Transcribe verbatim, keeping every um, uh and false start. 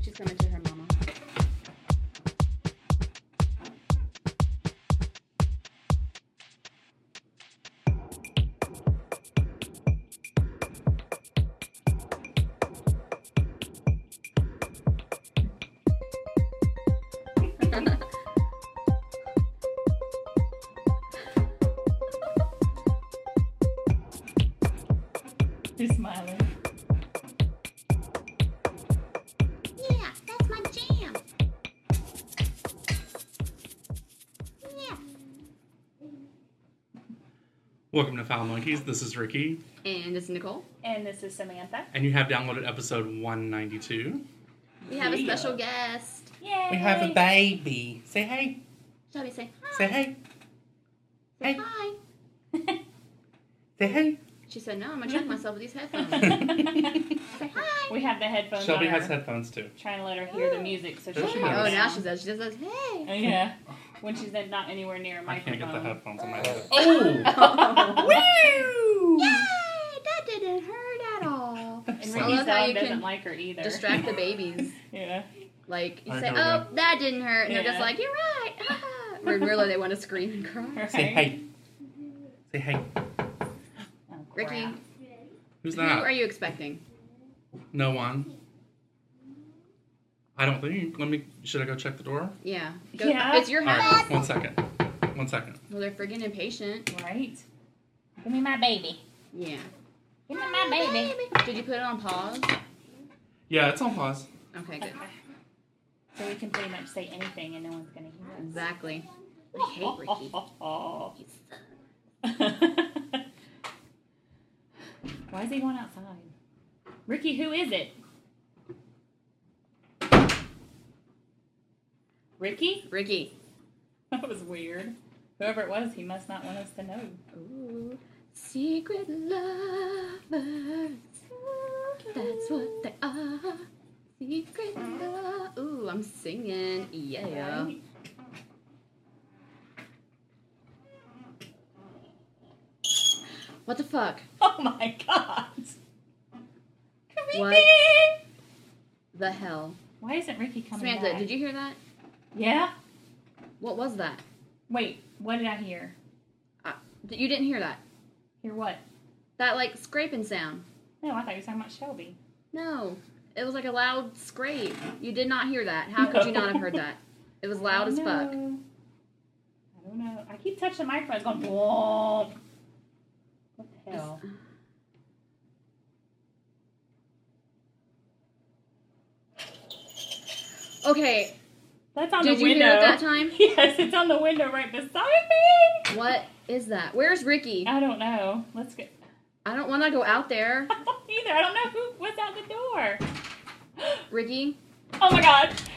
She's coming to her mama. He's smiling. Yeah, that's my jam. Yeah. Welcome to Foul Monkeys. This is Ricky. And this is Nicole. And this is Samantha. And you have downloaded episode one ninety-two. We have a Yeah. special guest. Yay! We have a baby. Say hey. Shelby, say hi. Say hey. Say Hey. hi. Say hey. She said, no, I'm going to check myself with these headphones. Say hi. We have the headphones Shelby on has her, headphones too. trying to let her hear the music so she There she can. goes. Oh, now she says, she just says, hey. Oh, yeah. When she's then not anywhere near a I microphone. can't get the headphones on my head. Oh! Woo! Yay! That didn't hurt at all. And I Ricky's love how dog you doesn't can like her either. distract the babies. Yeah. Like, you I say, know oh, that. that didn't hurt. And they're Yeah. just like, you're right. Ah. When really they want to scream and cry. Right? Say hey. Say hey. Oh, Ricky, crap. Who's who that? are you expecting? No one. I don't think. Let me. Should I go check the door? Yeah. Go, Yeah. It's your All house. right. One second. One second. Well, they're friggin' impatient. Right? Give me my baby. Yeah. Give me my baby. Did you put it on pause? Yeah, it's on pause. Okay, good. So we can pretty much say anything and no one's going to hear us. Exactly. I hate Ricky. Why is he going outside? Ricky, who is it? Ricky? Ricky. That was weird. Whoever it was, he must not want us to know. Ooh, secret lovers. That's what they are. Secret love. Ooh, I'm singing. Yeah. Right? What the fuck? Oh my god. Creepy. What? The hell? Why isn't Ricky coming Samantha, back? did you hear that? Yeah? What was that? Wait, what did I hear? Uh, you didn't hear that? Hear what? That, like, scraping sound. No, I thought you were talking about Shelby. No. It was like a loud scrape. You did not hear that. How could you not have heard that? It was loud as I fuck. know. I don't know. I keep touching the microphone. It's going, whoa. What the hell? Okay, That's on did the you window. hear it that time? Yes, it's on the window right beside me. What is that? Where's Ricky? I don't know. Let's get. I don't want to go out there. I don't either. I don't know who was out the door. Ricky? Oh my god.